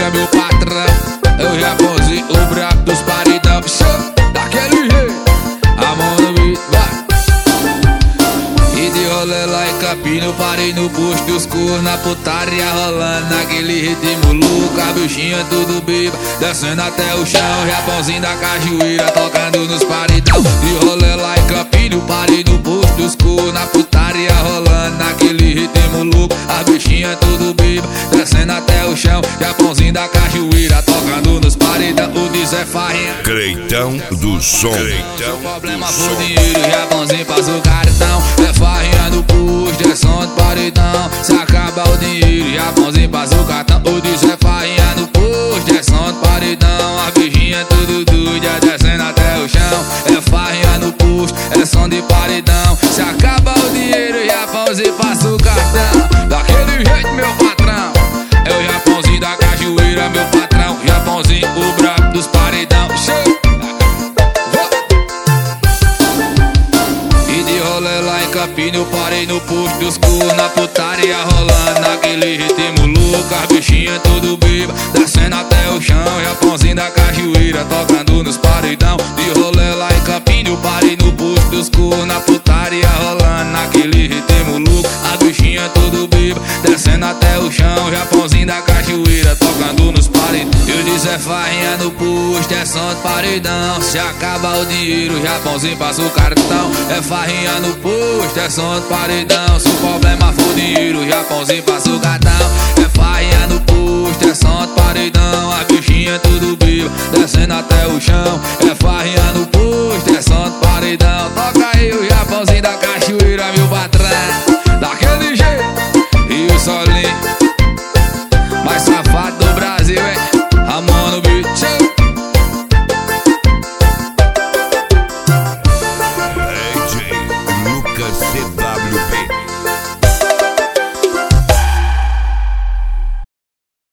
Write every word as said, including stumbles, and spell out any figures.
cajuíra, meu patrão. É o Japãozinho, o brabo dos paredão. Show, daquele jeito, a mão no beat, vai. E de rolê lá em Campina, eu parei no posto dos cor, na putaria rolando naquele ritmo louco. A bichinha tudo beba, descendo até o chão. Japãozinho da cajuíra, tocando nos paredão. De rolê lá em Campina, eu parei no posto dos cor, na putaria rolando naquele ritmo louco. A bichinha tudo beba, descendo até o chão. Japãozinho da cajuíra, tocando nos paredão. O diz é farinha, Creitão do som. se o problema for dinheiro, Japãozinho passa o cartão. É farinha no posto, é som de paredão. Se acaba o dinheiro, Japãozinho passa o cartão. O diz é farinha no posto, é som de paredão. A bichinha tudo doida, descendo até o chão. É farinha no posto, é som de paredão. Se acaba o dinheiro, Japãozinho passa o cartão. Daquele jeito, meu patrão. É o Japãozinho da cajuíra, meu patrão. Japãozinho, o brabo dos paredão. Show! E de rolê lá em Campina, eu parei no posto dos cor, na putaria rolando naquele ritmo louco. A bichinha tudo beba, descendo até o chão. Japãozinho da cajuíra, tocando nos paredão. De rolê lá em Campina, eu parei no posto dos cor, na putaria rolando naquele ritmo louco. A bichinha tudo beba, descendo até o chão. Japãozinho da cajuíra, tocando nos paredão. Eu disse é farinha no posto, é som de paredão. Se acaba o dinheiro, Japãozinho passa o cartão. É farinha no posto, é som de paredão. Se o problema for dinheiro, Japãozinho passa o cartão. É farinha no posto, é som de paredão. A bichinha tudo beba, descendo até o chão. É farinha no posto,